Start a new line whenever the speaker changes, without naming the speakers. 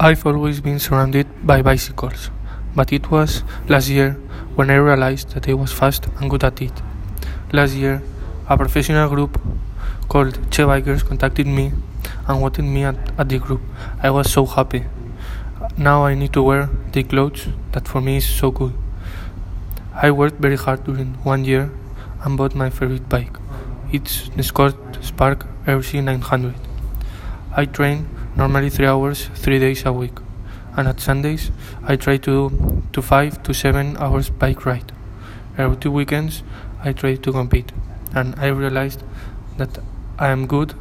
I've always been surrounded by bicycles, but it was last year when I realized that I was fast and good at it. Last year, a professional group called Che Bikers contacted me and wanted me at the group. I was so happy. Now I need to wear the clothes that for me is so good. I worked very hard during 1 year and bought my favorite bike. It's the Scott Spark RC 900. I train normally 3 hours, 3 days a week, and at Sundays I try to do 5 to 7 hours bike ride. Every 2 weekends I try to compete, and I realized that I am good